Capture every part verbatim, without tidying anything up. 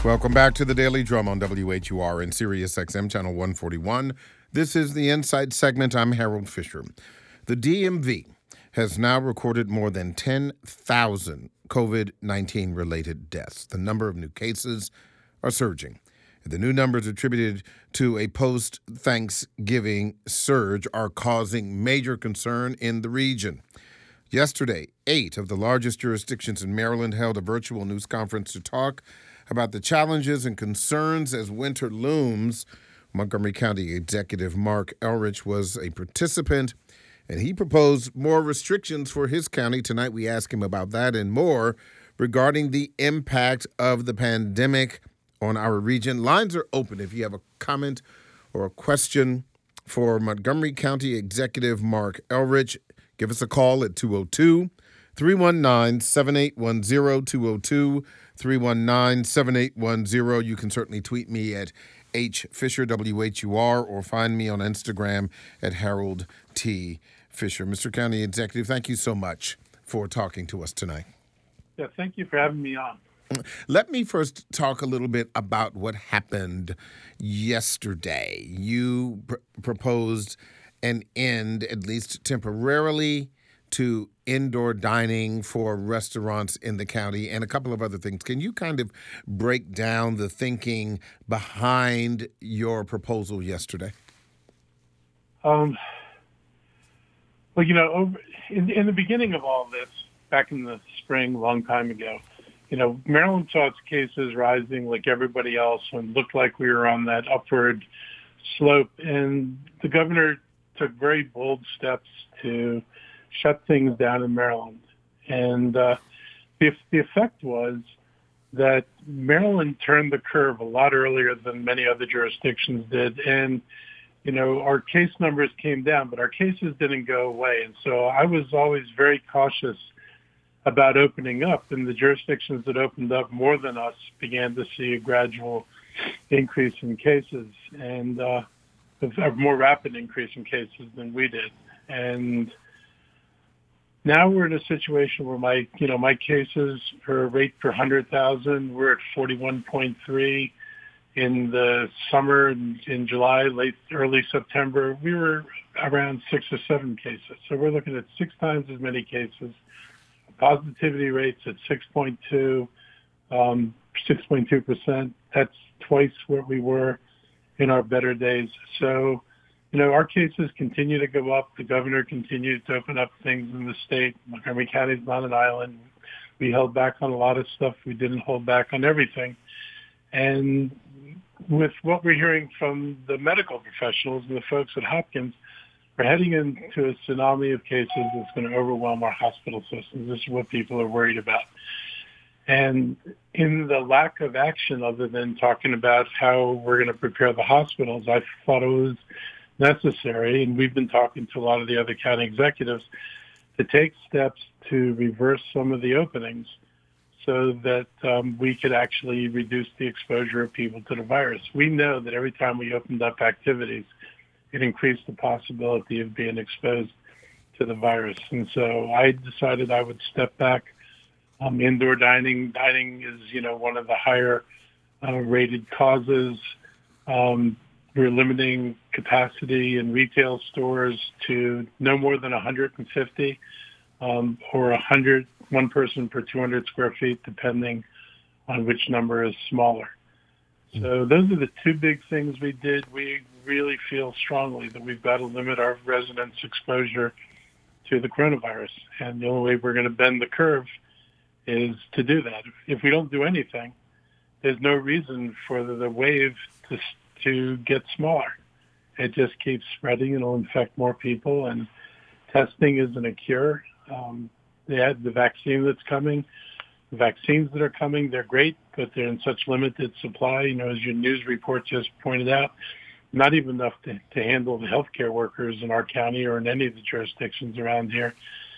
Welcome back to the Daily Drum on W H U R and Sirius X M Channel one forty-one. This is the Insight segment. I'm Harold Fisher. The D M V has now recorded more than ten thousand COVID nineteen related deaths. The number of new cases are surging. The new numbers attributed to a post-Thanksgiving surge are causing major concern in the region. Yesterday, eight of the largest jurisdictions in Maryland held a virtual news conference to talk about the challenges and concerns as winter looms. Montgomery County Executive Mark Elrich was a participant, and he proposed more restrictions for his county. Tonight, we ask him about that and more regarding the impact of the pandemic on our region. Lines are open if you have a comment or a question for Montgomery County Executive Mark Elrich. Give us a call at two oh two, three one nine, seven eight one zero, two oh two, three one nine, seven eight one zero. You can certainly tweet me at H Fisher, W H U R, or find me on Instagram at Harold T. Fisher. Mister County Executive, thank you so much for talking to us tonight. Yeah, thank you for having me on. Let me first talk a little bit about what happened yesterday. You pr- proposed an end, at least temporarily, to indoor dining for restaurants in the county and a couple of other things. Can you kind of break down the thinking behind your proposal yesterday? Um, well, you know, over, in, in the beginning of all this, back in the spring, a long time ago, you know, Maryland saw its cases rising like everybody else and looked like we were on that upward slope. And the governor took very bold steps to shut things down in Maryland. And uh, the, the effect was that Maryland turned the curve a lot earlier than many other jurisdictions did. And, you know, our case numbers came down, but our cases didn't go away. And so I was always very cautious about opening up, and the jurisdictions that opened up more than us began to see a gradual increase in cases, and uh, a more rapid increase in cases than we did. And now we're in a situation where my, you know, my cases per rate per one hundred thousand, we're at forty-one point three. In the summer, in, in July, late, early September, we were around six or seven cases. So we're looking at six times as many cases. Positivity rates at six point two, um, six point two percent. That's twice what we were in our better days. So, you know, our cases continue to go up. The governor continues to open up things in the state. Montgomery County is not an island. We held back on a lot of stuff. We didn't hold back on everything. And with what we're hearing from the medical professionals and the folks at Hopkins, we're heading into a tsunami of cases that's going to overwhelm our hospital systems. This is what people are worried about. And in the lack of action, other than talking about how we're going to prepare the hospitals, I thought it was necessary, and we've been talking to a lot of the other county executives, to take steps to reverse some of the openings so that um, we could actually reduce the exposure of people to the virus. We know that every time we opened up activities, it increased the possibility of being exposed to the virus. And so I decided I would step back. Um, indoor dining, dining is, you know, one of the higher uh, rated causes. Um, we're limiting capacity in retail stores to no more than one hundred fifty um, or one hundred, one person per two hundred square feet, depending on which number is smaller. So those are the two big things we did. We really feel strongly that we've got to limit our residents' exposure to the coronavirus. And the only way we're going to bend the curve is to do that. If we don't do anything, there's no reason for the, the wave to, to get smaller. It just keeps spreading. It'll infect more people, and testing isn't a cure. Um, they had the vaccine that's coming. The vaccines that are coming, they're great, but they're in such limited supply. You know, as your news report just pointed out, not even enough to, to handle the healthcare workers in our county or in any of the jurisdictions around here.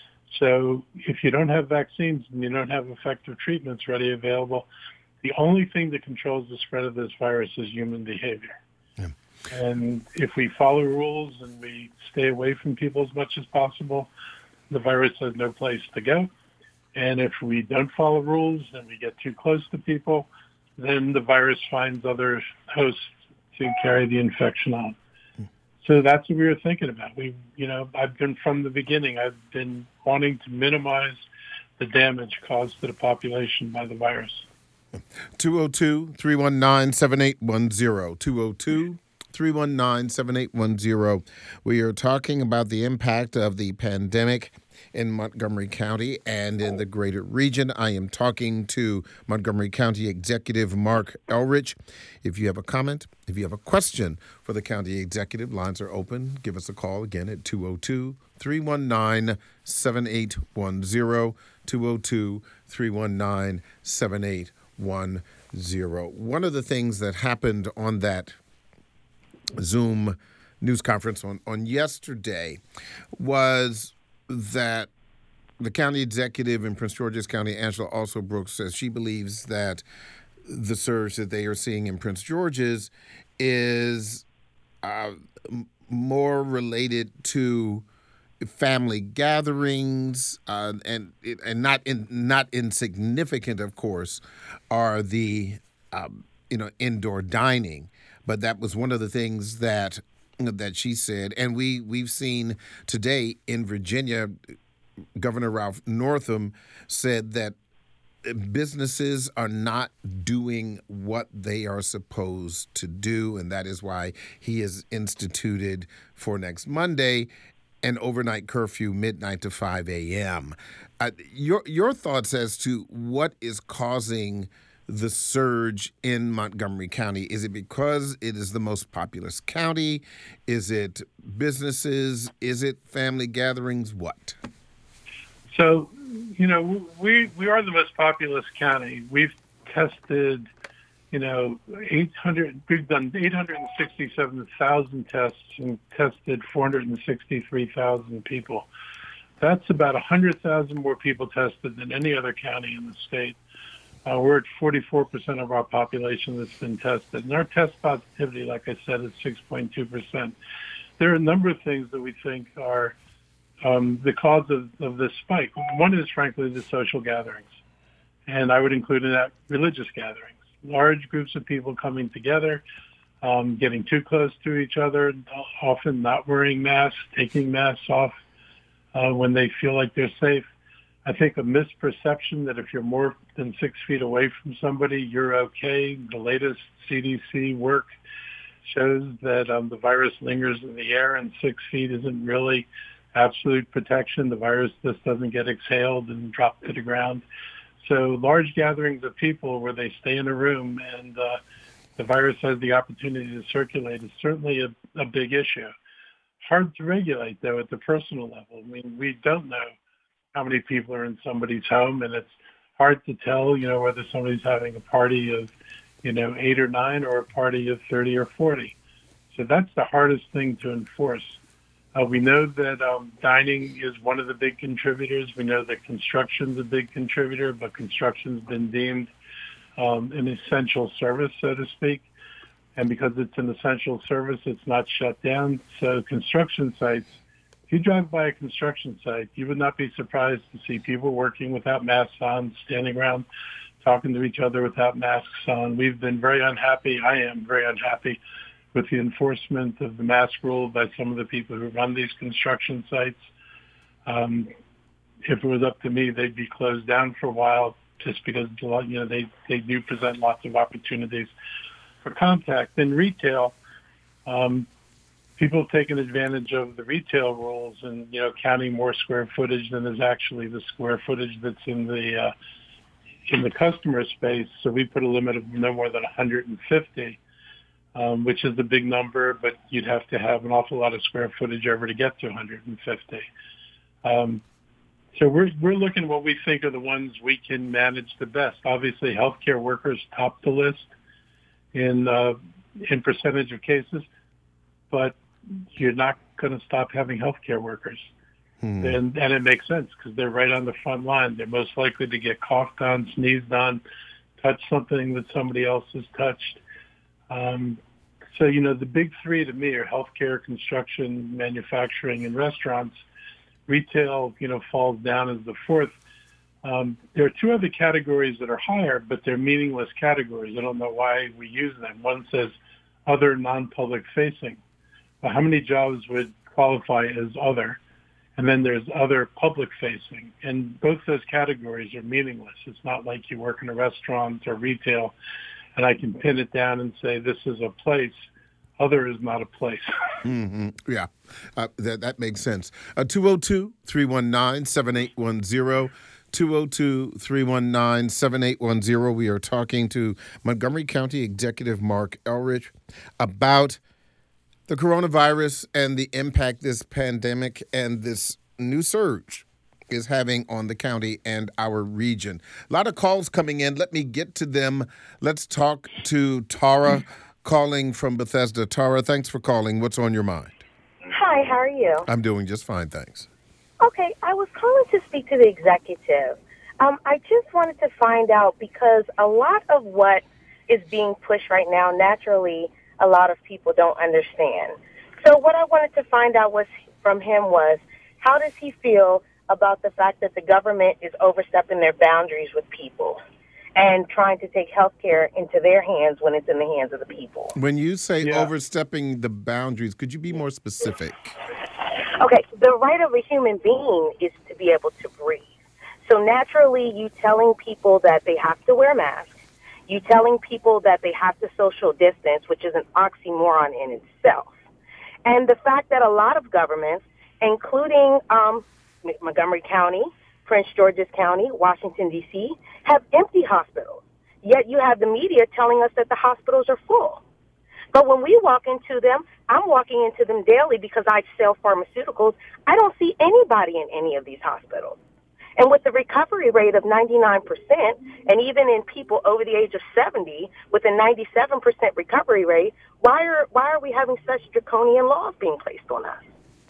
So if you don't have vaccines and you don't have effective treatments ready available, the only thing that controls the spread of this virus is human behavior. Yeah. And if we follow rules and we stay away from people as much as possible, the virus has no place to go. And if we don't follow rules and we get too close to people, then the virus finds other hosts to carry the infection on. So that's what we were thinking about. We, you know, I've been from the beginning, I've been wanting to minimize the damage caused to the population by the virus. two oh two, three one nine, seven eight one zero. two oh two, three one nine, seven eight one zero. We are talking about the impact of the pandemic in Montgomery County and in the greater region. I am talking to Montgomery County Executive Mark Elrich. If you have a comment, if you have a question for the county executive, lines are open. Give us a call again at two oh two, three one nine, seven eight one zero, two oh two, three one nine, seven eight one zero. One of the things that happened on that Zoom news conference on, on yesterday was that the county executive in Prince George's County, Angela Alsobrooks, says she believes that the surge that they are seeing in Prince George's is uh, more related to family gatherings, uh, and and not in, not insignificant, of course, are the um, you know indoor dining. But that was one of the things that that she said, and we we've seen today in Virginia, Governor Ralph Northam said that businesses are not doing what they are supposed to do, and that is why he has instituted for next Monday an overnight curfew, midnight to five a.m. Uh, your your thoughts as to what is causing the surge in Montgomery County? Is it because it is the most populous county? Is it businesses? Is it family gatherings? What? So, you know, we we are the most populous county. We've tested, you know, eight hundred. We've done eight hundred sixty-seven thousand tests and tested four hundred sixty-three thousand people. That's about one hundred thousand more people tested than any other county in the state. Uh, we're at forty-four percent of our population that's been tested. And our test positivity, like I said, is six point two percent. There are a number of things that we think are um, the cause of, of this spike. One is, frankly, the social gatherings. And I would include in that religious gatherings. Large groups of people coming together, um, getting too close to each other, often not wearing masks, taking masks off uh, when they feel like they're safe. I think a misperception that if you're more than six feet away from somebody, you're okay. The latest C D C work shows that um, the virus lingers in the air, and six feet isn't really absolute protection. The virus just doesn't get exhaled and drop to the ground. So large gatherings of people where they stay in a room and uh, the virus has the opportunity to circulate is certainly a, a big issue. Hard to regulate, though, at the personal level. I mean, we don't know how many people are in somebody's home, and it's hard to tell, you know, whether somebody's having a party of, you know, eight or nine or a party of thirty or forty. So that's the hardest thing to enforce. Uh, we know that um, dining is one of the big contributors. We know that construction's a big contributor, but construction's been deemed um, an essential service, so to speak. And because it's an essential service, it's not shut down. So construction sites, if you drive by a construction site, you would not be surprised to see people working without masks on, standing around, talking to each other without masks on. We've been very unhappy. I am very unhappy with the enforcement of the mask rule by some of the people who run these construction sites. Um, if it was up to me, they'd be closed down for a while just because, you know, they, they do present lots of opportunities for contact. In retail, um, people have taken advantage of the retail rules and, you know, counting more square footage than is actually the square footage that's in the uh, in the customer space. So we put a limit of no more than one hundred fifty, um, which is a big number, but you'd have to have an awful lot of square footage ever to get to one hundred fifty. Um, so we're we're looking at what we think are the ones we can manage the best. Obviously, healthcare workers top the list in uh, in percentage of cases, but you're not going to stop having healthcare workers. Hmm. And, and it makes sense because they're right on the front line. They're most likely to get coughed on, sneezed on, touch something that somebody else has touched. Um, so, you know, the big three to me are healthcare, construction, manufacturing, and restaurants. Retail, you know, falls down as the fourth. Um, there are two other categories that are higher, but they're meaningless categories. I don't know why we use them. One says other non-public facing. Well, how many jobs would qualify as other? And then there's other public facing. And both those categories are meaningless. It's not like you work in a restaurant or retail and I can pin it down and say this is a place. Other is not a place. Mm-hmm. Yeah, uh, that, that makes sense. Uh, two oh two, three one nine, seven eight one zero. two oh two, three one nine, seven eight one zero. We are talking to Montgomery County Executive Marc Elrich about the coronavirus and the impact this pandemic and this new surge is having on the county and our region. A lot of calls coming in. Let me get to them. Let's talk to Tara calling from Bethesda. Tara, thanks for calling. What's on your mind? Hi, how are you? I'm doing just fine, thanks. Okay, I was calling to speak to the executive. Um, I just wanted to find out because a lot of what is being pushed right now, naturally, a lot of people don't understand. So what I wanted to find out was from him was, how does he feel about the fact that the government is overstepping their boundaries with people and trying to take health care into their hands when it's in the hands of the people? When you say Yeah. overstepping the boundaries, could you be more specific? Okay, the right of a human being is to be able to breathe. So naturally, you telling people that they have to wear masks, you telling people that they have to social distance, which is an oxymoron in itself. And the fact that a lot of governments, including um, Montgomery County, Prince George's County, Washington, D C, have empty hospitals. Yet you have the media telling us that the hospitals are full. But when we walk into them, I'm walking into them daily because I sell pharmaceuticals. I don't see anybody in any of these hospitals. And with the recovery rate of ninety-nine percent, and even in people over the age of seventy with a ninety-seven percent recovery rate, why are why are we having such draconian laws being placed on us?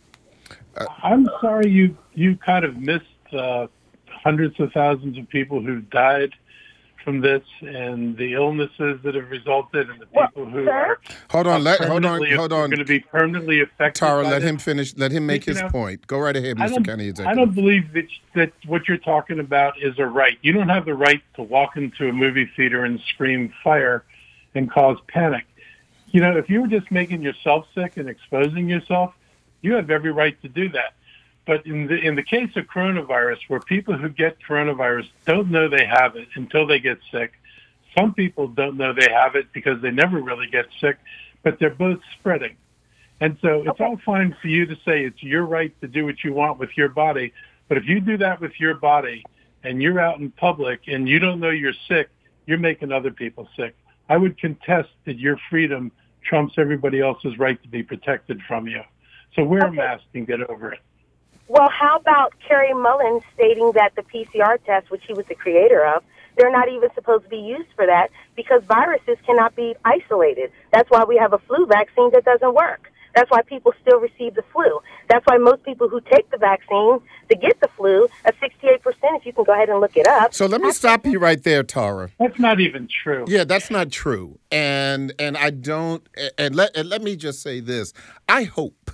I'm sorry you, you kind of missed uh, hundreds of thousands of people who died from this and the illnesses that have resulted and the people Well, who sir? are Hold on, let, hold on, permanently- hold are on. going to be permanently affected Tara, by let this. him finish. Let him make You his know, point. Go right ahead, I Mister don't, County I Executive. don't believe that, that what you're talking about is a right. You don't have the right to walk into a movie theater and scream fire and cause panic. You know, if you were just making yourself sick and exposing yourself, you have every right to do that. But in the in the case of coronavirus, where people who get coronavirus don't know they have it until they get sick, some people don't know they have it because they never really get sick, but they're both spreading. And so it's Okay. all fine for you to say it's your right to do what you want with your body, but if you do that with your body and you're out in public and you don't know you're sick, you're making other people sick. I would contest that your freedom trumps everybody else's right to be protected from you. So wear a Okay. mask and get over it. Well, how about Kerry Mullen stating that the P C R test, which he was the creator of, they're not even supposed to be used for that because viruses cannot be isolated. That's why we have a flu vaccine that doesn't work. That's why people still receive the flu. That's why most people who take the vaccine to get the flu, a sixty-eight percent, if you can go ahead and look it up. So let me stop you right there, Tara. That's not even true. Yeah, that's not true. And and I don't. And let and let me just say this. I hope.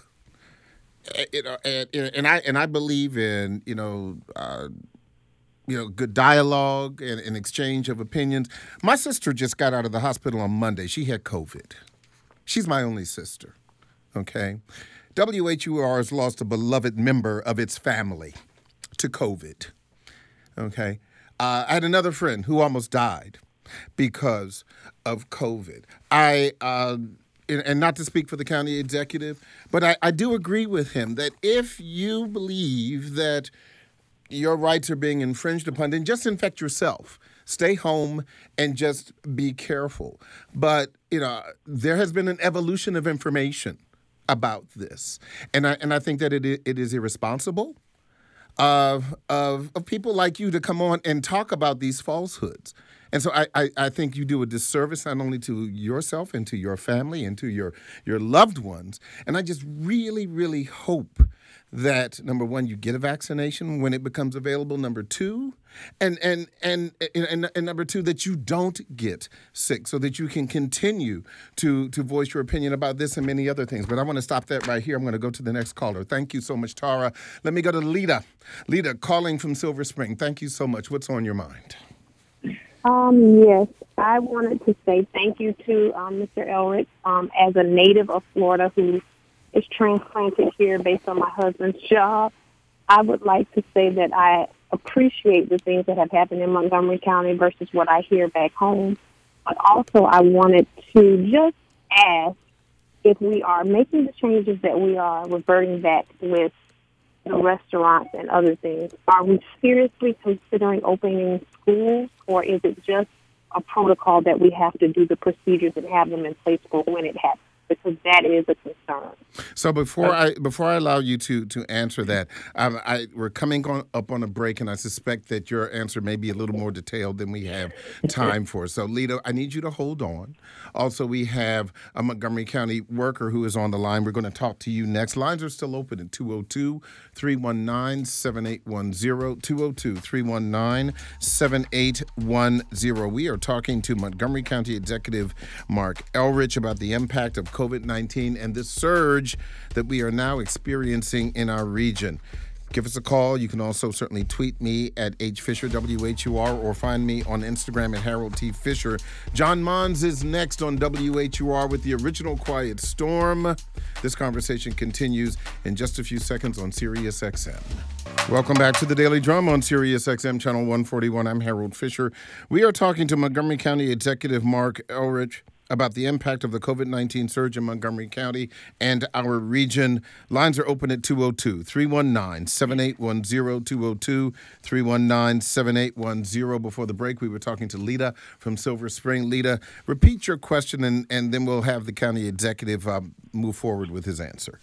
You know, and, and I and I believe in you know. Uh, You know, good dialogue and, and exchange of opinions. My sister just got out of the hospital on Monday. She had COVID. She's my only sister, okay? W H U R has lost a beloved member of its family to COVID, okay? Uh, I had another friend who almost died because of COVID. I, uh, and and not to speak for the county executive, but I, I do agree with him that if you believe that your rights are being infringed upon, then just infect yourself. Stay home and just be careful. But, you know, there has been an evolution of information about this. And I and I think that it i- it is irresponsible of, of, of people like you to come on and talk about these falsehoods. And so I, I, I think you do a disservice not only to yourself and to your family and to your, your loved ones. And I just really, really hope that, number one, you get a vaccination when it becomes available. Number two, and and and and, and number two, that you don't get sick, so that you can continue to to voice your opinion about this and many other things. But I want to stop that right here. I'm going to go to the next caller. Thank you so much, Tara. Let me go to Lita. Lita, calling from Silver Spring. Thank you so much. What's on your mind? Um, yes, I wanted to say thank you to um, Mister Elrich. Um, as a native of Florida who is transplanted here based on my husband's job, I would like to say that I appreciate the things that have happened in Montgomery County versus what I hear back home. But also I wanted to just ask if we are making the changes that we are reverting back with the restaurants and other things, are we seriously considering opening schools, or is it just a protocol that we have to do the procedures and have them in place for when it happens? Because that is a concern. So before I before I allow you to to answer that, um, I we're coming on, up on a break, and I suspect that your answer may be a little more detailed than we have time for. So, Lita, I need you to hold on. Also, we have a Montgomery County worker who is on the line. We're going to talk to you next. Lines are still open at two oh two, three one nine, seven eight one zero, two oh two, three one nine, seven eight one zero. We are talking to Montgomery County Executive Mark Elrich about the impact of COVID nineteen and this surge that we are now experiencing in our region. Give us a call. You can also certainly tweet me at H Fisher W H U R or find me on Instagram at Harold T. Fisher. John Mons is next on W H U R with the original Quiet Storm. This conversation continues in just a few seconds on Sirius X M. Welcome back to the Daily Drum on Sirius X M Channel one forty-one. I'm Harold Fisher. We are talking to Montgomery County Executive Mark Elrich about the impact of the COVID nineteen surge in Montgomery County and our region. Lines are open at two oh two, three one nine, seven eight one zero, two oh two, three one nine, seven eight one zero. Before the break, we were talking to Lita from Silver Spring. Lita, repeat your question, and, and then we'll have the county executive um, move forward with his answer.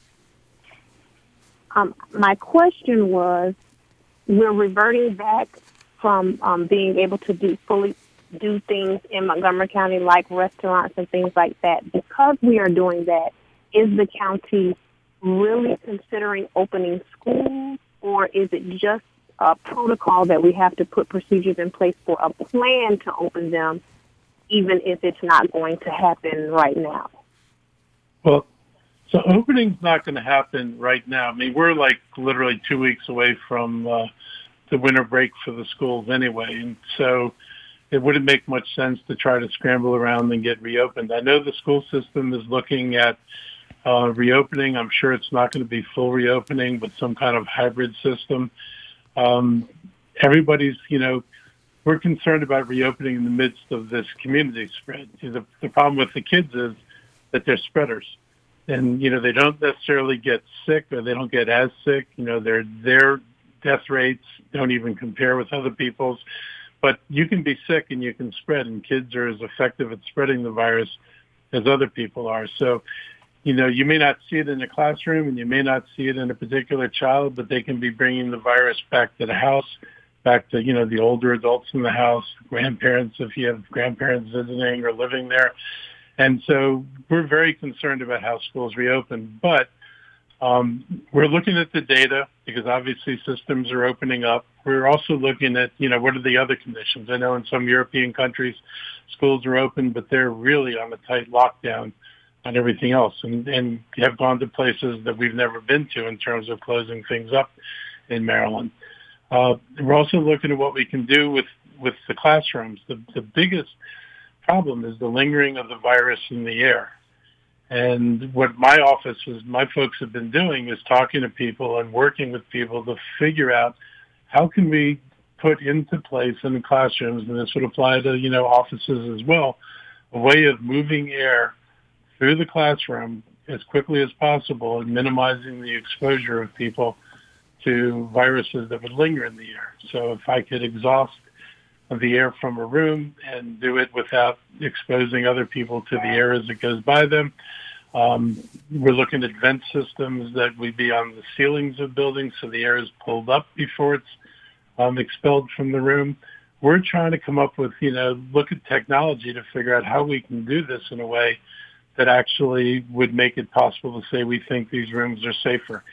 Um, my question was, we're reverting back from um, being able to do fully do things in Montgomery County like restaurants and things like that. Because we are doing that, is the county really considering opening schools, or is it just a protocol that we have to put procedures in place for a plan to open them, even if it's not going to happen right now? Well, so opening's not going to happen right now. I mean, we're like literally two weeks away from uh, the winter break for the schools anyway, and so it wouldn't make much sense to try to scramble around and get reopened. I know the school system is looking at uh, reopening. I'm sure it's not going to be full reopening, but some kind of hybrid system. Um, everybody's, you know, we're concerned about reopening in the midst of this community spread. The, the problem with the kids is that they're spreaders. And, you know, they don't necessarily get sick, or they don't get as sick. You know, their their death rates don't even compare with other people's. But you can be sick and you can spread, and kids are as effective at spreading the virus as other people are. So, you know, you may not see it in the classroom and you may not see it in a particular child, but they can be bringing the virus back to the house, back to, you know, the older adults in the house, grandparents, if you have grandparents visiting or living there. And so we're very concerned about how schools reopen. But Um, we're looking at the data because obviously systems are opening up. We're also looking at, you know, what are the other conditions? I know in some European countries, schools are open, but they're really on a tight lockdown on everything else, and, and have gone to places that we've never been to in terms of closing things up in Maryland. Uh, we're also looking at what we can do with, with the classrooms. The, the biggest problem is the lingering of the virus in the air. And what my office is, my folks have been doing is talking to people and working with people to figure out how can we put into place in the classrooms, and this would apply to, you know, offices as well, a way of moving air through the classroom as quickly as possible and minimizing the exposure of people to viruses that would linger in the air. So if I could exhaust the air from a room and do it without exposing other people to the air as it goes by them. Um, we're looking at vent systems that would be on the ceilings of buildings so the air is pulled up before it's um, expelled from the room. We're trying to come up with, you know, look at technology to figure out how we can do this in a way that actually would make it possible to say we think these rooms are safer.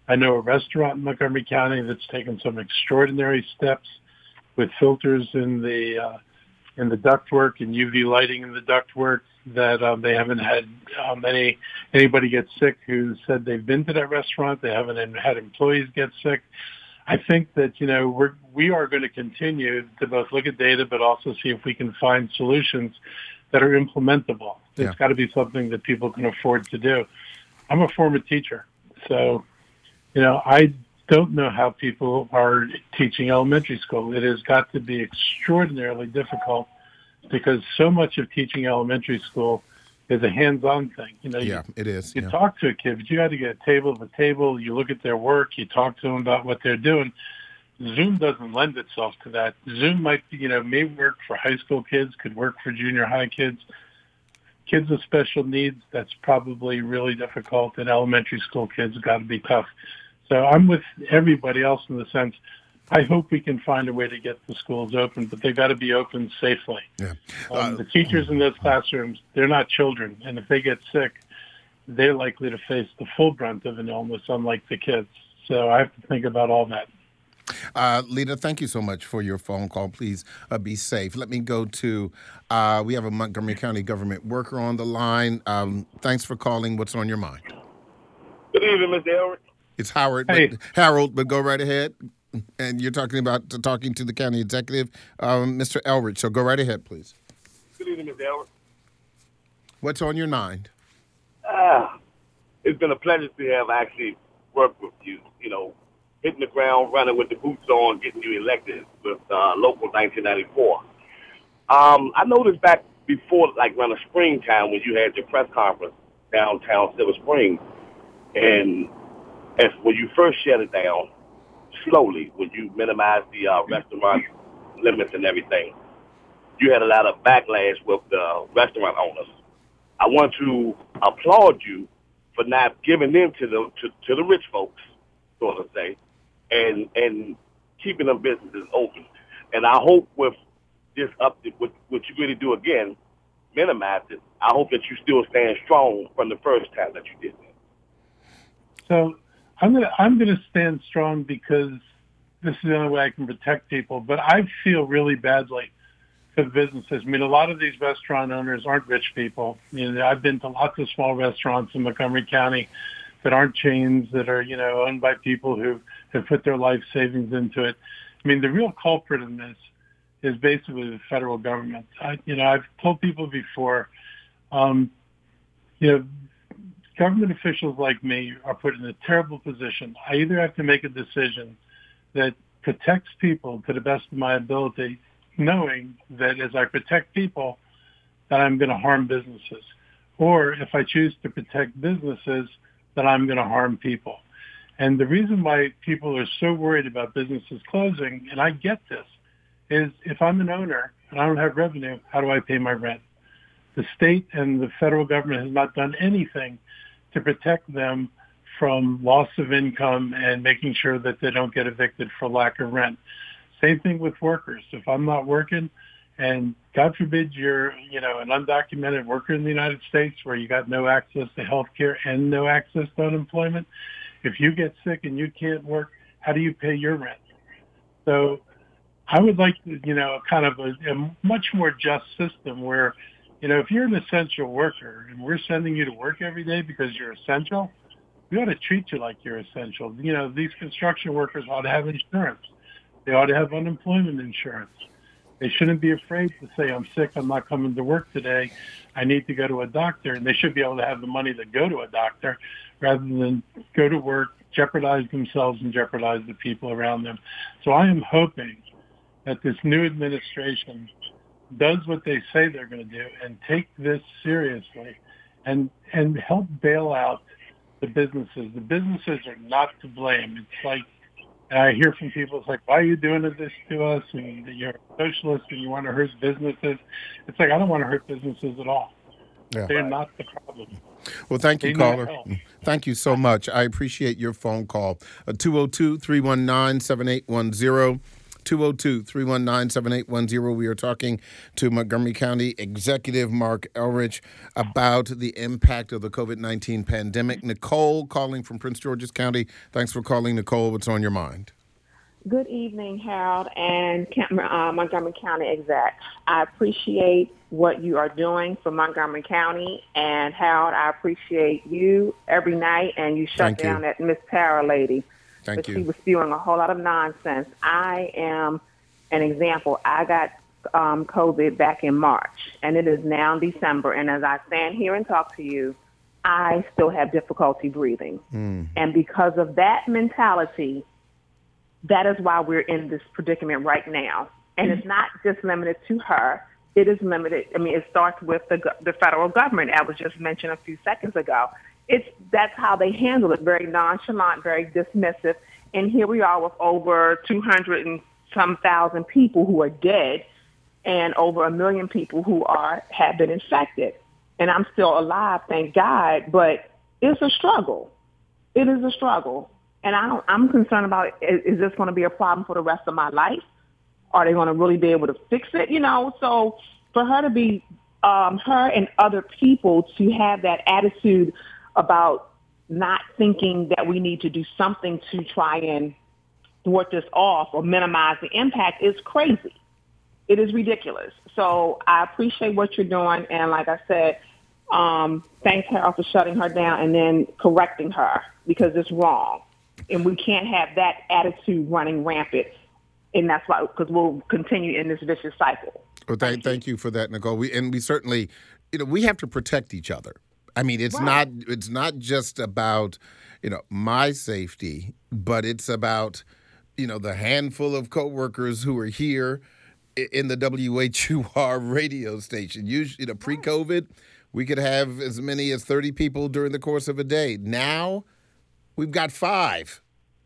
I know a restaurant in Montgomery County that's taken some extraordinary steps with filters in the uh, in the ductwork and U V lighting in the ductwork that um, they haven't had um, any anybody get sick who said they've been to that restaurant. They haven't had employees get sick. I think that, you know, we're, we are going to continue to both look at data, but also see if we can find solutions that are implementable. Yeah. It's got to be something that people can afford to do. I'm a former teacher, so, you know, I don't know how people are teaching elementary school. It has got to be extraordinarily difficult because so much of teaching elementary school is a hands-on thing. You know, Yeah, you, it is. you yeah. talk to a kid, but you got to get a table to table. You look at their work. You talk to them about what they're doing. Zoom doesn't lend itself to that. Zoom might, you know, may work for high school kids, could work for junior high kids. Kids with special needs, that's probably really difficult. And elementary school kids got to be tough. So I'm with everybody else in the sense, I hope we can find a way to get the schools open, but they've got to be open safely. Yeah. Um, Uh, the teachers in those classrooms, they're not children. And if they get sick, they're likely to face the full brunt of an illness, unlike the kids. So I have to think about all that. Uh, Lita, thank you so much for your phone call. Please uh, be safe. Let me go to, uh, we have a Montgomery County government worker on the line. Um, thanks for calling. What's on your mind? Good evening, Mister Elric. It's Howard, Hey. but, Harold, but go right ahead. And you're talking about talking to the county executive, um, Mister Elrich. So go right ahead, please. Good evening, Mister Elric. What's on your mind? Ah, it's been a pleasure to have actually worked with you. You know, hitting the ground running with the boots on, getting you elected with uh, Local nineteen ninety-four. Um, I noticed back before, like around the springtime, when you had your press conference downtown Silver Spring, and as when you first shut it down, slowly, when you minimize the uh, restaurant limits and everything, you had a lot of backlash with the restaurant owners. I want to applaud you for not giving in to the to, to the rich folks, sort of say, and and keeping them businesses open. And I hope with this up, with what you really do again, minimize it. I hope that you still stand strong from the first time that you did that. So I'm gonna I'm gonna stand strong because this is the only way I can protect people. But I feel really badly for the businesses. I mean, a lot of these restaurant owners aren't rich people. You know, I've been to lots of small restaurants in Montgomery County that aren't chains, that are, you know, owned by people who have put their life savings into it. I mean, the real culprit in this is basically the federal government. I, you know, I've told people before, um, you know, government officials like me are put in a terrible position. I either have to make a decision that protects people to the best of my ability, knowing that as I protect people, that I'm going to harm businesses. Or if I choose to protect businesses, that I'm going to harm people. And the reason why people are so worried about businesses closing, and I get this, is if I'm an owner and I don't have revenue, how do I pay my rent? The state and the federal government has not done anything to protect them from loss of income and making sure that they don't get evicted for lack of rent. Same thing with workers. If I'm not working, and God forbid you're, you know, an undocumented worker in the United States where you got no access to health care and no access to unemployment, if you get sick and you can't work, how do you pay your rent? So I would like, you know, kind of a, a much more just system where, you know, if you're an essential worker and we're sending you to work every day because you're essential, we ought to treat you like you're essential. You know, these construction workers ought to have insurance. They ought to have unemployment insurance. They shouldn't be afraid to say, I'm sick, I'm not coming to work today, I need to go to a doctor. And they should be able to have the money to go to a doctor rather than go to work, jeopardize themselves and jeopardize the people around them. So I am hoping that this new administration does what they say they're going to do and take this seriously and and help bail out the businesses. The businesses are not to blame. It's like, and I hear from people, it's like, why are you doing this to us? And you're a socialist and you want to hurt businesses. It's like, I don't want to hurt businesses at all. Yeah. They're not the problem. Well, thank you, They need caller. help. Thank you so much. I appreciate your phone call. Uh, two oh two, three one nine, seven eight one zero. two oh two, three one nine, seven eight one zero. We are talking to Montgomery County Executive Mark Elrich about the impact of the covid nineteen pandemic. Nicole calling from Prince George's County. Thanks for calling, Nicole. What's on your mind? Good evening, Harold and uh, Montgomery County Exec. I appreciate what you are doing for Montgomery County. And Harold, I appreciate you every night, and you shut Thank down you. that Miss Tara lady. Thank but you. She was spewing a whole lot of nonsense. I am an example. I got um, COVID back in March, and it is now December. And as I stand here and talk to you, I still have difficulty breathing. Mm. And because of that mentality, that is why we're in this predicament right now. And it's not just limited to her. It is limited. I mean, it starts with the the federal government, as was just mentioned a few seconds ago. It's that's how they handle it, very nonchalant, very dismissive. And here we are with over two hundred and some thousand people who are dead and over a million people who are have been infected. And I'm still alive, thank God, but it's a struggle. It is a struggle. And I don't, I'm concerned about, is, is this going to be a problem for the rest of my life? Are they going to really be able to fix it? You know, so for her to be, um, her and other people to have that attitude about not thinking that we need to do something to try and thwart this off or minimize the impact is crazy. It is ridiculous. So I appreciate what you're doing. And like I said, um, thanks, Harold, for shutting her down and then correcting her because it's wrong. And we can't have that attitude running rampant. And that's why, because we'll continue in this vicious cycle. Well, th- thank, thank you for that, Nicole. We, and we certainly, you know, we have to protect each other. I mean, it's Right. not it's not just about, you know, my safety, but it's about, you know, the handful of coworkers who are here in the W H U R radio station. Usually, you know, pre-COVID, we could have as many as thirty people during the course of a day. Now, we've got five.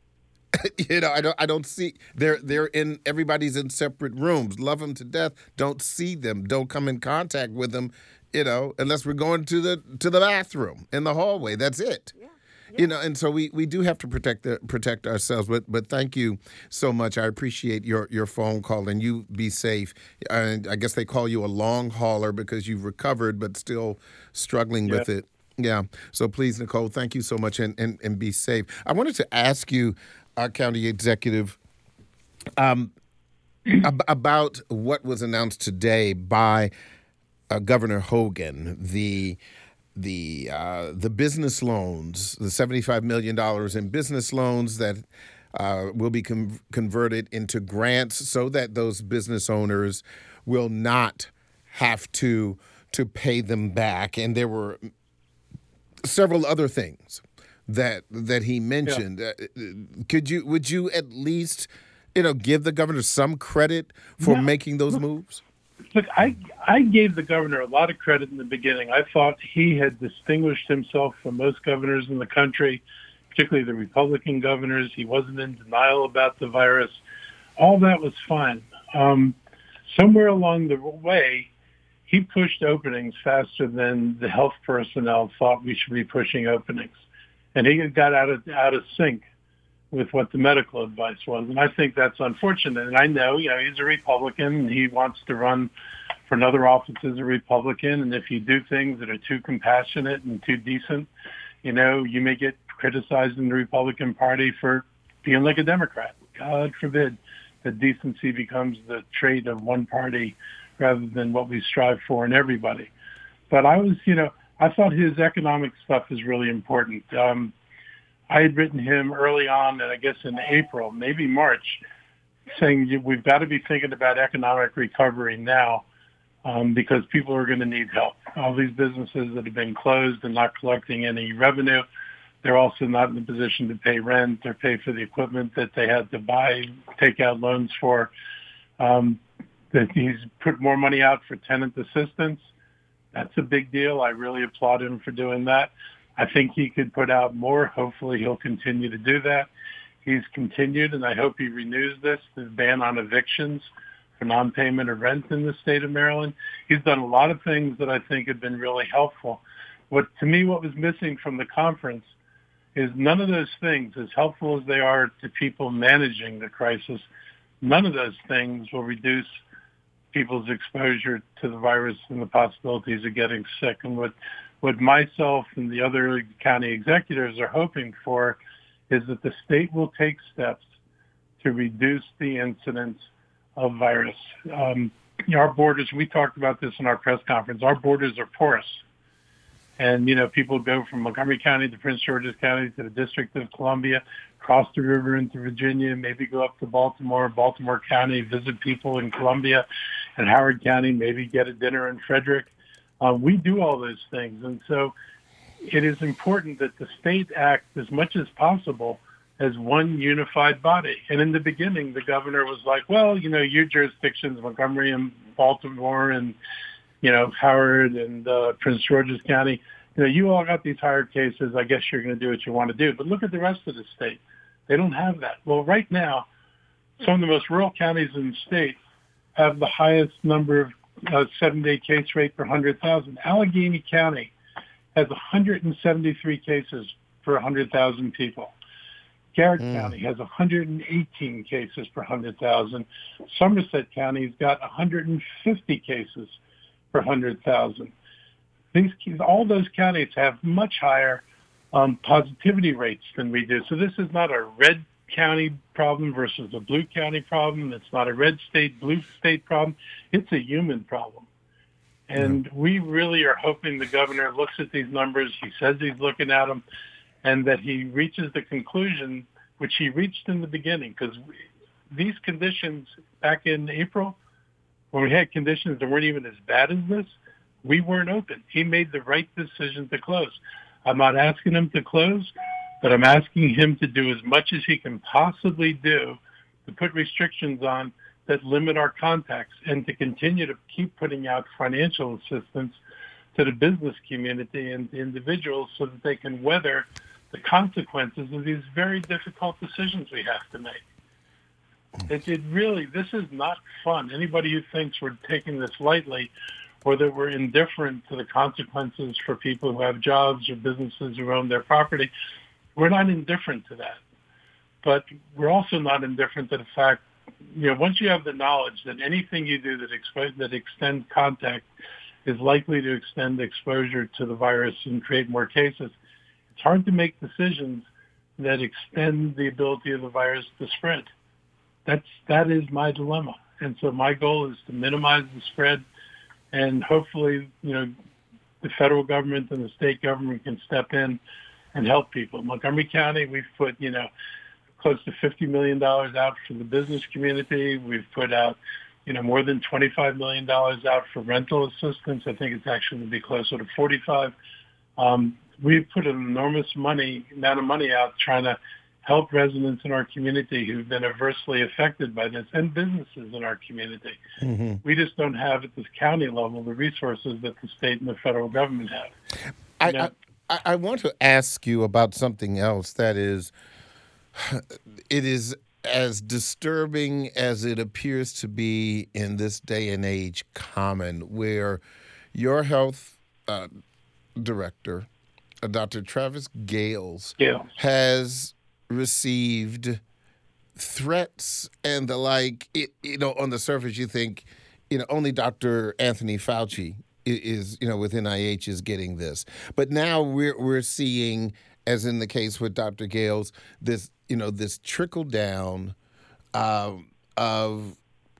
you know, I don't I don't see they're they're in everybody's in separate rooms. Love them to death. Don't see them. Don't come in contact with them. You know, unless we're going to the to the bathroom in the hallway. That's it. Yeah. Yeah. You know, and so we, we do have to protect the, protect ourselves. But but thank you so much. I appreciate your, your phone call, and you be safe. And I guess they call you a long hauler because you've recovered but still struggling Yeah. with it. Yeah. So please, Nicole, thank you so much, and, and, and be safe. I wanted to ask you, our county executive, um, ab- about what was announced today by uh, Governor Hogan, the the uh, the business loans, the seventy-five million dollars in business loans that uh, will be con- converted into grants so that those business owners will not have to to pay them back. And there were several other things that that he mentioned. Yeah. Uh, could you would you at least, you know, give the governor some credit for Yeah. making those moves? Look, I I gave the governor a lot of credit in the beginning. I thought he had distinguished himself from most governors in the country, particularly the Republican governors. He wasn't in denial about the virus. All that was fine. Um, somewhere along the way, he pushed openings faster than the health personnel thought we should be pushing openings. And he got out of out of sync with what the medical advice was. And I think that's unfortunate. And I know, you know, he's a Republican and he wants to run for another office as a Republican. And if you do things that are too compassionate and too decent, you know, you may get criticized in the Republican Party for being like a Democrat. God forbid that decency becomes the trait of one party rather than what we strive for in everybody. But I was, you know, I thought his economic stuff is really important. Um, I had written him early on, and I guess in April, maybe March, saying we've got to be thinking about economic recovery now um, because people are going to need help. All these businesses that have been closed and not collecting any revenue, they're also not in a position to pay rent or pay for the equipment that they had to buy, take out loans for. Um, that he's put more money out for tenant assistance. That's a big deal. I really applaud him for doing that. I think he could put out more. Hopefully he'll continue to do that. He's continued, and I hope he renews this, the ban on evictions for non-payment of rent in the state of Maryland. He's done a lot of things that I think have been really helpful. What, to me, what was missing from the conference is none of those things, as helpful as they are to people managing the crisis, none of those things will reduce people's exposure to the virus and the possibilities of getting sick. And what, what myself and the other county executives are hoping for is that the state will take steps to reduce the incidence of virus. Um, you know, our borders, we talked about this in our press conference, our borders are porous. And, you know, people go from Montgomery County to Prince George's County to the District of Columbia, cross the river into Virginia, maybe go up to Baltimore, Baltimore County, visit people in Columbia and Howard County, maybe get a dinner in Frederick. Uh, we do all those things. And so it is important that the state act as much as possible as one unified body. And in the beginning, the governor was like, well, you know, your jurisdictions, Montgomery and Baltimore and, you know, Howard and uh, Prince George's County, you know, you all got these higher cases. I guess you're going to do what you want to do. But look at the rest of the state. They don't have that. Well, right now, some of the most rural counties in the state have the highest number of uh, seven-day case rate per one hundred thousand. Allegheny County has one hundred seventy-three cases per one hundred thousand people. Garrett mm. County has one hundred eighteen cases per one hundred thousand. Somerset County's got one hundred fifty cases per one hundred thousand. These, all those counties have much higher um, positivity rates than we do. So this is not a red county problem versus a blue county problem. It's not a red state, blue state problem. It's a human problem. And mm. we really are hoping the governor looks at these numbers. He says he's looking at them, and that he reaches the conclusion, which he reached in the beginning, because these conditions back in April, when we had conditions that weren't even as bad as this, we weren't open. He made the right decision to close. I'm not asking him to close, but I'm asking him to do as much as he can possibly do to put restrictions on that limit our contacts and to continue to keep putting out financial assistance to the business community and the individuals so that they can weather the consequences of these very difficult decisions we have to make. It, it really, this is not fun. Anybody who thinks we're taking this lightly or that we're indifferent to the consequences for people who have jobs or businesses who own their property, we're not indifferent to that. But we're also not indifferent to the fact, you know, once you have the knowledge that anything you do that, expo- that extends contact is likely to extend exposure to the virus and create more cases, it's hard to make decisions that extend the ability of the virus to spread. That's, that is my dilemma. And so my goal is to minimize the spread, and hopefully, you know, the federal government and the state government can step in and help people. In Montgomery County, we've put, you know, close to fifty million dollars out for the business community. We've put out, you know, more than twenty-five million dollars out for rental assistance. I think it's actually going to be closer to forty-five. Um, we've put an enormous money, amount of money out trying to help residents in our community who've been adversely affected by this, and businesses in our community. Mm-hmm. We just don't have at this county level the resources that the state and the federal government have. I, you know, I, I want to ask you about something else that is, it is as disturbing as it appears to be in this day and age common, where your health uh, director, uh, Doctor Travis Gales, yeah. has received threats and the like. It, you know, on the surface, you think, you know, only Doctor Anthony Fauci is, you know, with N I H is getting this. But now we're we're seeing, as in the case with Doctor Gales, this, you know, this trickle down um, of.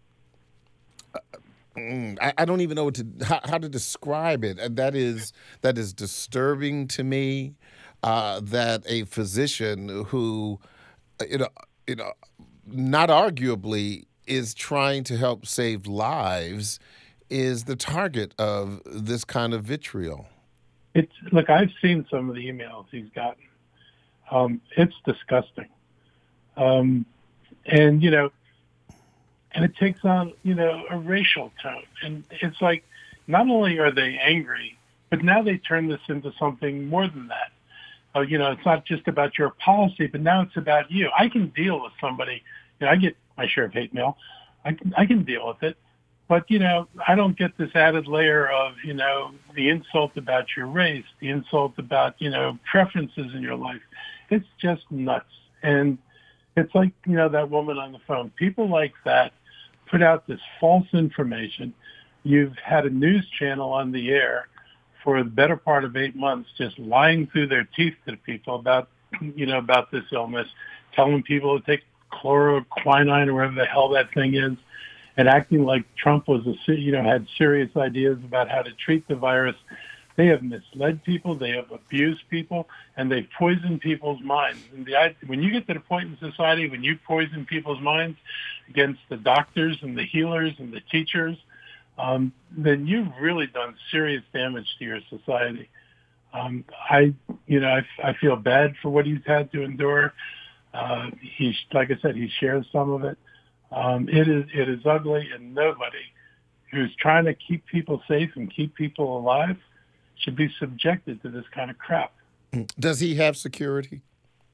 Uh, I, I don't even know what to how, how to describe it. And that is that is disturbing to me. Uh, that a physician who, you know, you know, not arguably is trying to help save lives is the target of this kind of vitriol. It's look, I've seen some of the emails he's gotten. Um, it's disgusting, um, and you know, and it takes on you know a racial tone, and it's like not only are they angry, but now they turn this into something more than that. Uh, you know, it's not just about your policy, but now it's about you. I can deal with somebody. You know, I get my share of hate mail. I can, I can deal with it. But, you know, I don't get this added layer of, you know, the insult about your race, the insult about, you know, preferences in your life. It's just nuts. And, It's like, you know, that woman on the phone. People like that put out this false information. You've had a news channel on the air for the better part of eight months just lying through their teeth to people about, you know, about this illness, telling people to take chloroquine or whatever the hell that thing is, and acting like Trump was a, you know, had serious ideas about how to treat the virus. They have misled people, they have abused people, and they've poisoned people's minds. And the, when you get to the point in society when you poison people's minds against the doctors and the healers and the teachers, um, then you've really done serious damage to your society. Um, I, you know, I, I feel bad for what he's had to endure. Uh, he, like I said, he shares some of it. Um, it is, it is ugly, and nobody who's trying to keep people safe and keep people alive should be subjected to this kind of crap. Does he have security?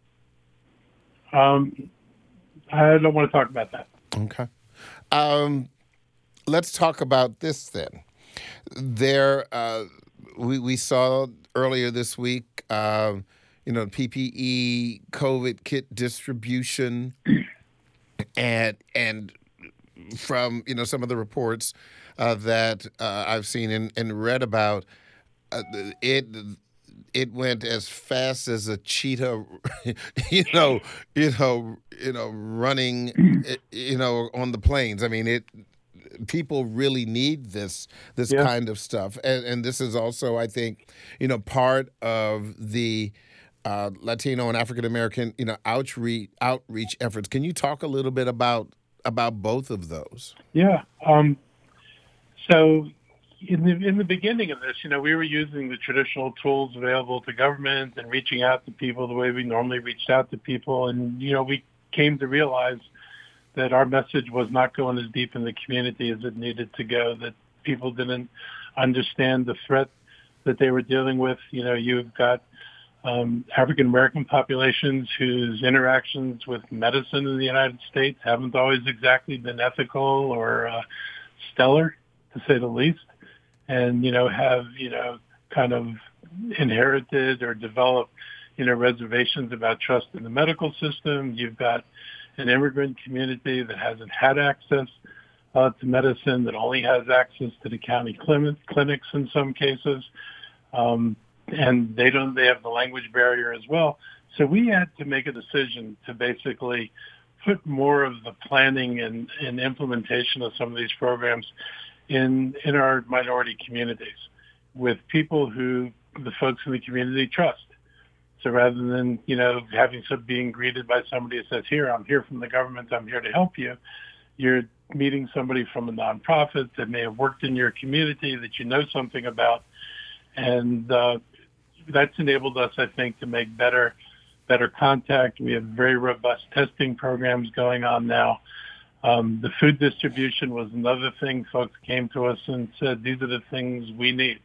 Um, I don't want to talk about that. Okay. Um, let's talk about this then. There, uh, we we saw earlier this week, uh, you know, P P E, COVID kit distribution, and and from you know some of the reports uh, that uh, I've seen and, and read about. Uh, it it went as fast as a cheetah, you know, you know, you know, running, you know, on the plains. I mean, it. People really need this this yeah. kind of stuff, and and this is also, I think, you know, part of the uh, Latino and African American, you know, outreach outreach efforts. Can you talk a little bit about about both of those? Yeah. Um, so. In the in the beginning of this, you know, we were using the traditional tools available to government and reaching out to people the way we normally reached out to people. And, you know, we came to realize that our message was not going as deep in the community as it needed to go, that people didn't understand the threat that they were dealing with. You know, you've got um, African-American populations whose interactions with medicine in the United States haven't always exactly been ethical or uh, stellar, to say the least. And, you know, have, you know, kind of inherited or developed, you know, reservations about trust in the medical system. You've got an immigrant community that hasn't had access uh, to medicine, that only has access to the county clinic, clinics in some cases. Um, and they don't, they have the language barrier as well. So we had to make a decision to basically put more of the planning and, and implementation of some of these programs in in our minority communities with people who the folks in the community trust. So rather than, you know, having some being greeted by somebody who says, here, I'm here from the government, I'm here to help you, you're meeting somebody from a nonprofit that may have worked in your community that you know something about. And uh, that's enabled us, I think, to make better better contact. We have very robust testing programs going on now. Um, the food distribution was another thing. Folks came to us and said, these are the things we need.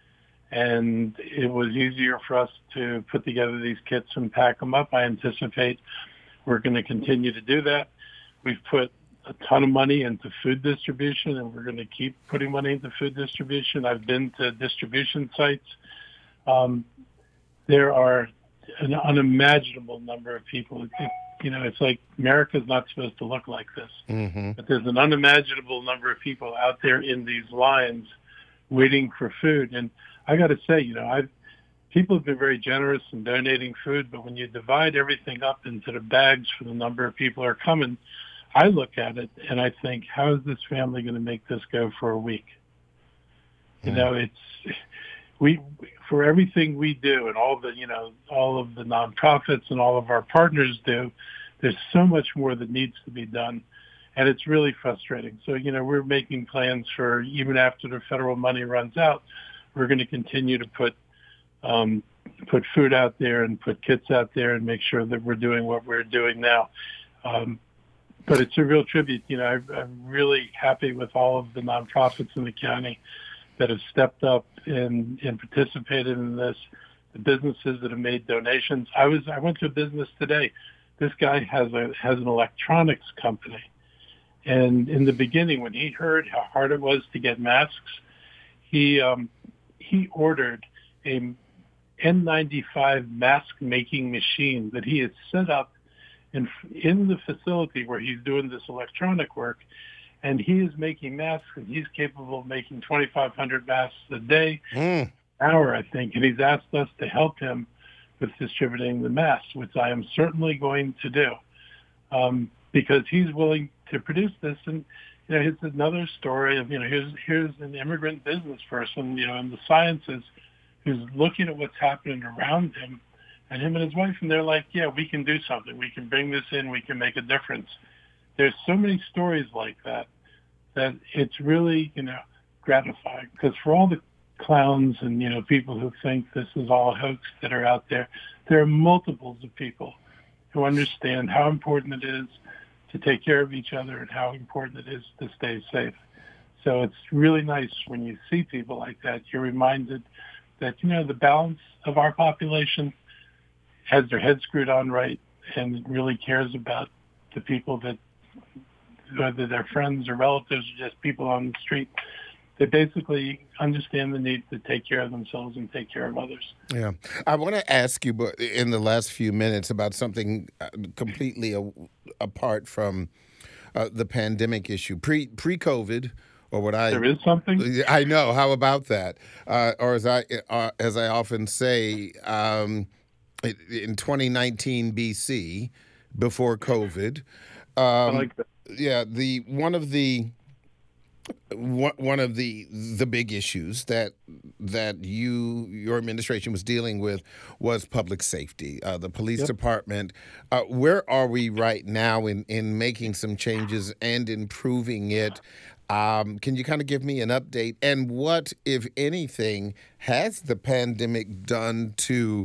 And it was easier for us to put together these kits and pack them up. I anticipate we're going to continue to do that. We've put a ton of money into food distribution, and we're going to keep putting money into food distribution. I've been to distribution sites. Um, there are an unimaginable number of people. It, you know, it's like America's not supposed to look like this. Mm-hmm. But there's an unimaginable number of people out there in these lines waiting for food. And I got to say, you know, I've people have been very generous in donating food, but when you divide everything up into the bags for the number of people who are coming, I look at it and I think, how is this family going to make this go for a week? You know, it's we for everything we do and all the, you know, all of the nonprofits and all of our partners do, there's so much more that needs to be done. And it's really frustrating. So, you know, we're making plans for even after the federal money runs out, we're going to continue to put um, put food out there and put kits out there and make sure that we're doing what we're doing now. Um, but it's a real tribute. You know, I, I'm really happy with all of the nonprofits in the county that have stepped up and, and participated in this, the businesses that have made donations. I was I went to a business today. This guy has a has an electronics company. And in the beginning, when he heard how hard it was to get masks, he um, he ordered a N ninety-five mask making machine that he had set up in in the facility where he's doing this electronic work, and he is making masks, and he's capable of making twenty-five hundred masks a day, Mm. hour, I think, and he's asked us to help him with distributing the masks, which I am certainly going to do, um, because he's willing to produce this. And you know, it's another story of, you know, here's here's an immigrant business person, you know, in the sciences, who's looking at what's happening around him, and him and his wife, and they're like, yeah, we can do something. We can bring this in. We can make a difference. There's so many stories like that that it's really, you know, gratifying, because for all the clowns and, you know, people who think this is all hoax that are out there, there are multiples of people who understand how important it is to take care of each other and how important it is to stay safe. So it's really nice when you see people like that. You're reminded that, you know, the balance of our population has their head screwed on right and really cares about the people that, whether they're friends or relatives or just people on the street, they basically understand the need to take care of themselves and take care of others. Yeah. I want to ask you but in the last few minutes about something completely a, apart from uh, the pandemic issue. Pre, pre-COVID, or what I... There is something? I know. How about that? Uh, or as I, uh, as I often say, um, in twenty nineteen B C, before COVID... Um, I like that. Yeah, the one of the... One of the the big issues that that you your administration was dealing with was public safety, uh, the police Yep. department. Uh, where are we right now in, in making some changes and improving it? Um, can you kind of give me an update? And what, if anything, has the pandemic done to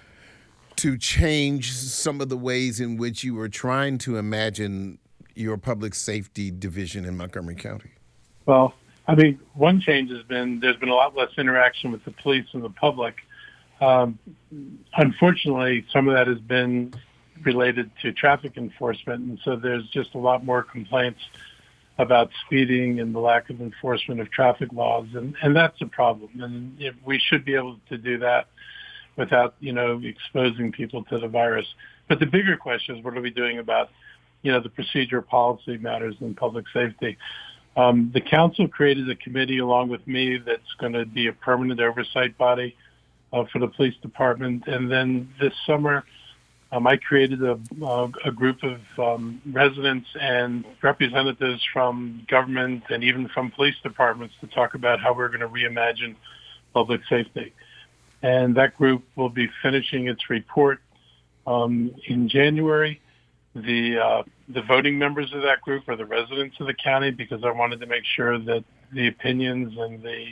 to change some of the ways in which you were trying to imagine your public safety division in Montgomery County? Well, I mean, one change has been there's been a lot less interaction with the police and the public. Um, unfortunately, some of that has been related to traffic enforcement, and so there's just a lot more complaints about speeding and the lack of enforcement of traffic laws, and, and that's a problem. And if we should be able to do that without, you know, exposing people to the virus. But the bigger question is, what are we doing about, you know, the procedure policy matters in public safety? Um, the council created a committee along with me that's going to be a permanent oversight body uh, for the police department. And then this summer, um, I created a, uh, a group of um, residents and representatives from government and even from police departments to talk about how we're going to reimagine public safety. And that group will be finishing its report um, in January. The uh, the voting members of that group are the residents of the county, because I wanted to make sure that the opinions and the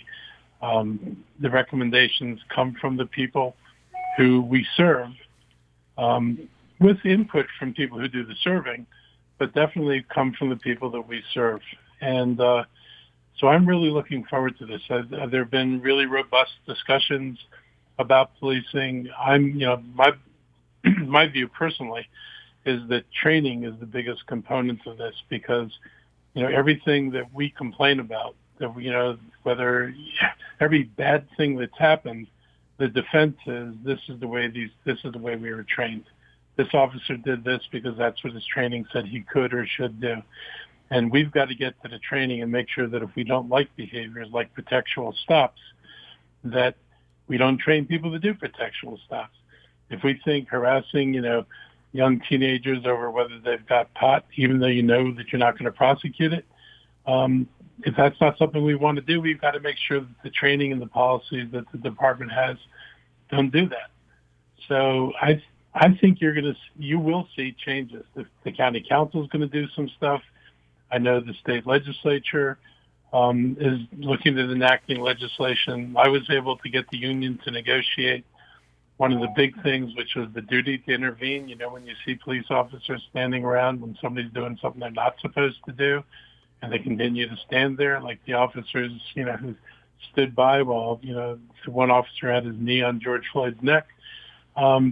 um, the recommendations come from the people who we serve, um, with input from people who do the serving, but definitely come from the people that we serve. And uh, so I'm really looking forward to this. Uh, there have been really robust discussions about policing. I'm, you know, my my view personally is that training is the biggest component of this, because, you know, everything that we complain about, that we, you know, whether every bad thing that's happened, the defense is this is the way these, this is the way we were trained. This officer did this because that's what his training said he could or should do. And we've got to get to the training and make sure that if we don't like behaviors like protectual stops, that we don't train people to do protectual stops. If we think harassing, you know, young teenagers over whether they've got pot, even though you know that you're not going to prosecute it, um, if that's not something we want to do, we've got to make sure that the training and the policies that the department has don't do that. So I I think you're going to you will see changes. The, the county council is going to do some stuff. I know the state legislature um, is looking at enacting legislation. I was able to get the union to negotiate one of the big things, which was the duty to intervene. You know, when you see police officers standing around when somebody's doing something they're not supposed to do, and they continue to stand there, like the officers, you know, who stood by while, you know, one officer had his knee on George Floyd's neck. Um,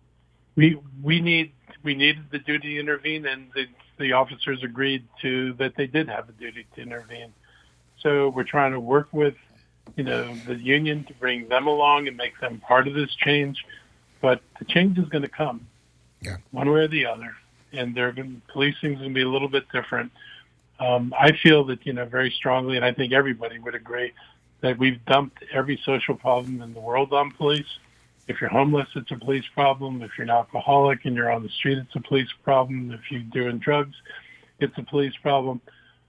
we we need we needed the duty to intervene, and the, the officers agreed to that they did have the duty to intervene. So we're trying to work with, you know, the union to bring them along and make them part of this change. But the change is going to come, yeah, one way or the other. and they're going policing is going to be a little bit different. Um, I feel that, you know, very strongly, and I think everybody would agree, that we've dumped every social problem in the world on police. If you're homeless, it's a police problem. If you're an alcoholic and you're on the street, it's a police problem. If you're doing drugs, it's a police problem.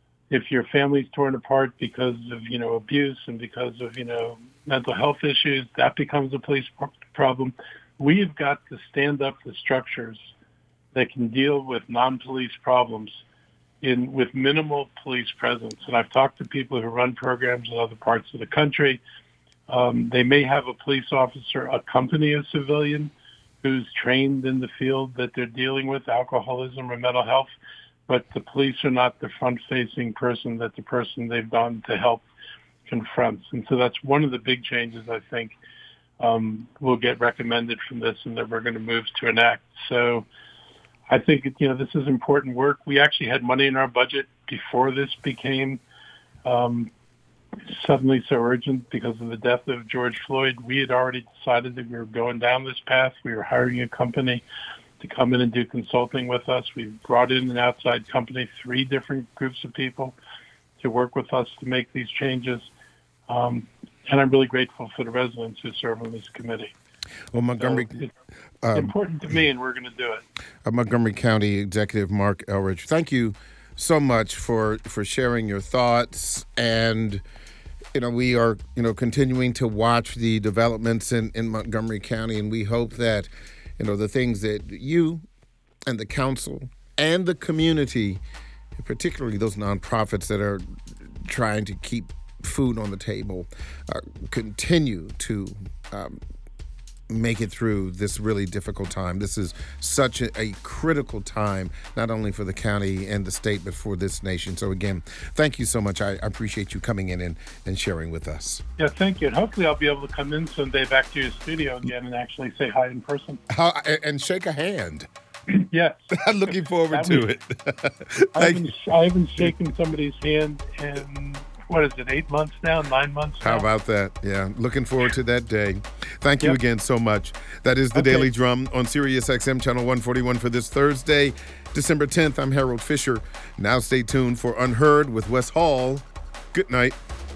If your family's torn apart because of, you know, abuse and because of, you know, mental health issues, that becomes a police problem. We've got to stand up the structures that can deal with non-police problems in with minimal police presence. And I've talked to people who run programs in other parts of the country. Um, they may have a police officer accompany a civilian who's trained in the field that they're dealing with, alcoholism or mental health, but the police are not the front-facing person that the person they've gone to help confronts. And so that's one of the big changes I think um, will get recommended from this and that we're going to move to enact. So I think, you know, this is important work. We actually had money in our budget before this became um, suddenly so urgent because of the death of George Floyd. We had already decided that we were going down this path. We were hiring a company to come in and do consulting with us. We brought in an outside company, three different groups of people to work with us to make these changes. Um, and I'm really grateful for the residents who serve on this committee. Well, Montgomery, so it's um, important to me, and we're going to do it. Uh, Montgomery County Executive Mark Elrich, thank you so much for, for sharing your thoughts. And, you know, we are, you know, continuing to watch the developments in, in Montgomery County, and we hope that, you know, the things that you and the council and the community, particularly those nonprofits that are trying to keep food on the table, uh, continue to um, make it through this really difficult time. This is such a, a critical time, not only for the county and the state, but for this nation. So again, thank you so much. I, I appreciate you coming in and, and sharing with us. Yeah, thank you. And hopefully I'll be able to come in someday back to your studio again and actually say hi in person. How, and shake a hand. Yes. I'm looking forward to it. I haven't, I haven't shaken somebody's hand in, what is it, eight months now, nine months now? How about that? Yeah, looking forward to that day. Thank you Yep. again so much. That is the Okay. Daily Drum on Sirius X M Channel one forty-one for this Thursday, December tenth. I'm Harold Fisher. Now stay tuned for Unheard with Wes Hall. Good night.